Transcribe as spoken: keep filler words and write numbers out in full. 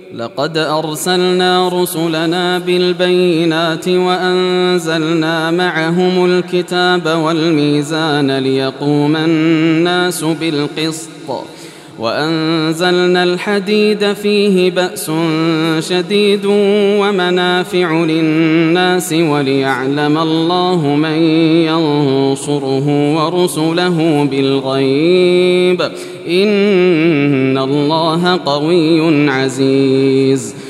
لقد أرسلنا رسلنا بالبينات وأنزلنا معهم الكتاب والميزان ليقوم الناس بالقسط وأنزلنا الحديد فيه بأس شديد ومنافع للناس وليعلم الله من ينصره ورسله بالغيب إن الله قوي عزيز